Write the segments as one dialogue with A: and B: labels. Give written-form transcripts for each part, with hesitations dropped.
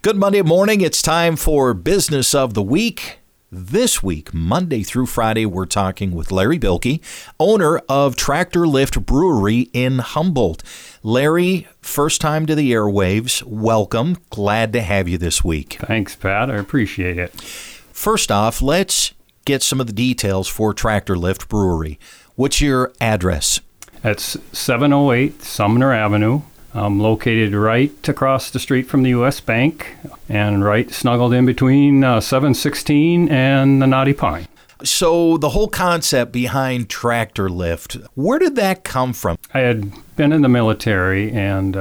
A: Good Monday morning. It's time for Business of the Week. This week, Monday through Friday, we're talking with Larry Bilke, owner of Tractor Lift Brewery in Humboldt. Larry, first time to the airwaves. Welcome. Glad to have you this week.
B: Thanks, Pat. I appreciate it.
A: First off, let's get some of the details for Tractor Lift Brewery. What's your address?
B: It's 708 Sumner Avenue. I'm located right across the street from the U.S. Bank and right snuggled in between 716 and the Knotty Pine.
A: So the whole concept behind Tractor Lift, where did that come from?
B: I had been in the military and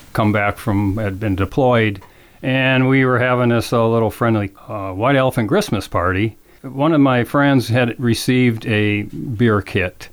B: had been deployed, and we were having this little friendly White Elephant Christmas party. One of my friends had received a beer kit.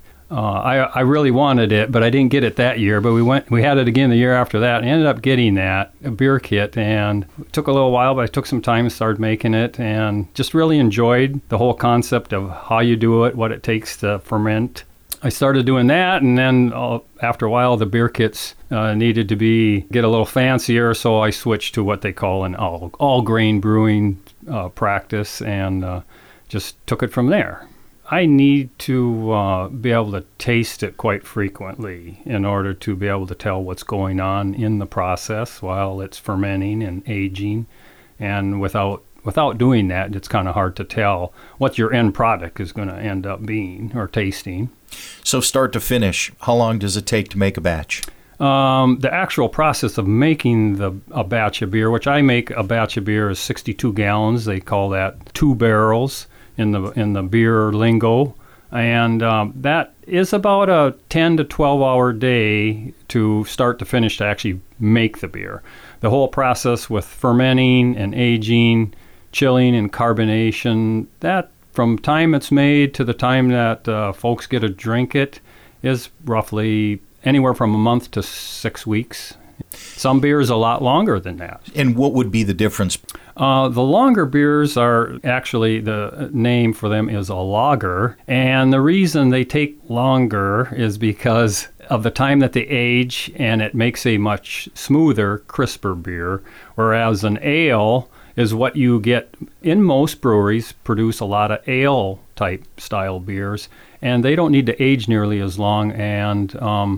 B: I really wanted it, but I didn't get it that year. But we had it again the year after that, and ended up getting a beer kit. And it took a little while, but I took some time and started making it, and just really enjoyed the whole concept of how you do it, what it takes to ferment. I started doing that, and then after a while, the beer kits needed to get a little fancier, so I switched to what they call an all grain brewing practice, and just took it from there. I need to be able to taste it quite frequently in order to be able to tell what's going on in the process while it's fermenting and aging. And without doing that, it's kind of hard to tell what your end product is going to end up being or tasting.
A: So start to finish, how long does it take to make a batch?
B: The actual process of making a batch of beer, which I make a batch of beer, is 62 gallons. They call that 2 barrels. In the beer lingo, and that is about a 10 to 12 hour day to start to finish to actually make the beer. The whole process with fermenting and aging, chilling and carbonation, that from time it's made to the time that folks get to drink it is roughly anywhere from a month to 6 weeks. Some beers a lot longer than that.
A: And what would be the difference?
B: The longer beers are actually, the name for them is a lager. And the reason they take longer is because of the time that they age, and it makes a much smoother, crisper beer. Whereas an ale is what you get in most breweries, produce a lot of ale type style beers. And they don't need to age nearly as long. And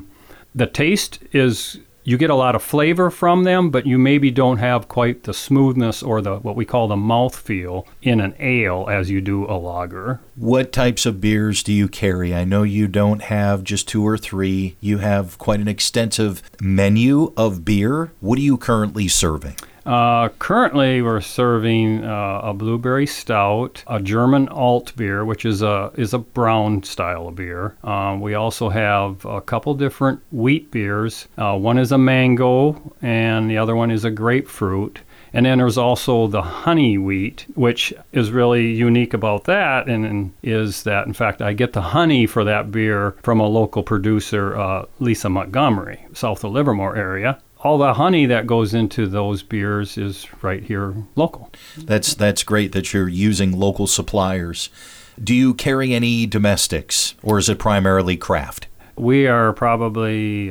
B: the taste is... You get a lot of flavor from them, but you maybe don't have quite the smoothness or what we call the mouthfeel in an ale as you do a lager.
A: What types of beers do you carry? I know you don't have just 2 or 3. You have quite an extensive menu of beer. What are you currently serving?
B: Currently, we're serving a blueberry stout, a German alt beer, which is a brown style of beer. We also have a couple different wheat beers. One is a mango, and the other one is a grapefruit. And then there's also the honey wheat, which is really unique about that, and is that, in fact, I get the honey for that beer from a local producer, Lisa Montgomery, south of Livermore area. All the honey that goes into those beers is right here local.
A: That's great that you're using local suppliers. Do you carry any domestics, or is it primarily craft?
B: We are probably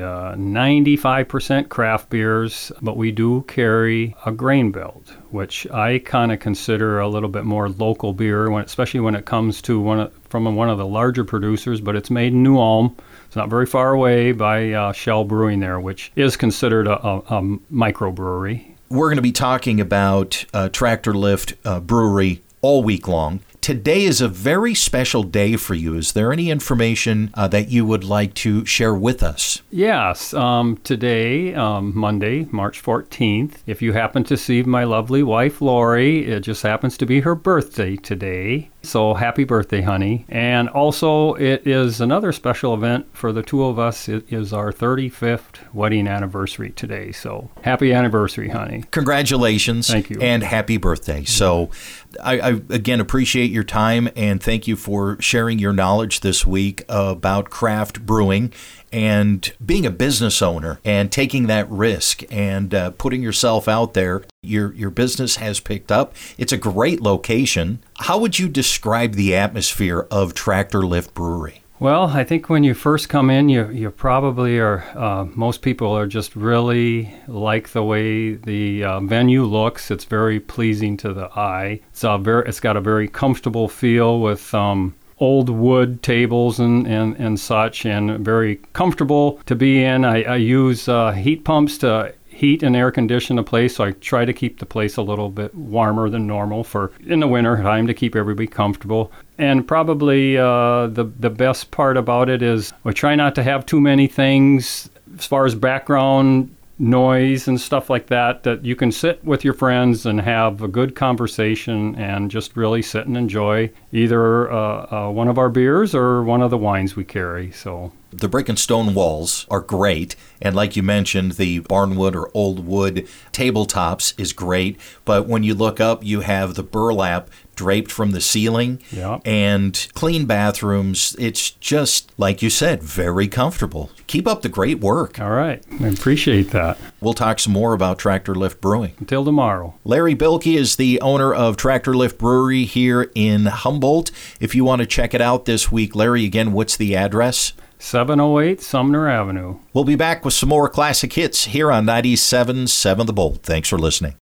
B: 95% craft beers, but we do carry a grain belt, which I kind of consider a little bit more local beer, especially when it comes to from one of the larger producers, but it's made in New Ulm. It's not very far away by Shell Brewing there, which is considered a microbrewery. We're
A: going to be talking about Tractor Lift Brewery all week long. Today is a very special day for you. Is there any information that you would like to share with us?
B: Yes. Today, Monday, March 14th, if you happen to see my lovely wife, Lori, it just happens to be her birthday today. So happy birthday, honey. And also, it is another special event for the two of us. It is our 35th wedding anniversary today. So happy anniversary, honey.
A: Congratulations.
B: Thank you.
A: And happy birthday. So I again appreciate your time, and thank you for sharing your knowledge this week about craft brewing and being a business owner and taking that risk and putting yourself out there. Your business has picked up. It's a great location. How would you describe the atmosphere of Tractor Lift Brewery?
B: Well, I think when you first come in, you probably are, most people are just really like the way the venue looks. It's very pleasing to the eye. It's got a very comfortable feel with old wood tables and such, and very comfortable to be in. I use heat pumps to heat and air condition the place, so I try to keep the place a little bit warmer than normal for in the winter time to keep everybody comfortable. And probably the best part about it is we try not to have too many things as far as background noise and stuff like that you can sit with your friends and have a good conversation and just really sit and enjoy either one of our beers or one of the wines we carry. So
A: the brick and stone walls are great, and like you mentioned, the barnwood or old wood tabletops is great, but when you look up, you have the burlap draped from the ceiling, and clean bathrooms. It's just, like you said, very comfortable. Keep up the great work.
B: All right. I appreciate that.
A: We'll talk some more about Tractor Lift Brewing.
B: Until tomorrow.
A: Larry Bilke is the owner of Tractor Lift Brewery here in Humboldt. If you want to check it out this week, Larry, again, what's the address?
B: 708 Sumner Avenue.
A: We'll be back with some more classic hits here on 97.7 The Bolt. Thanks for listening.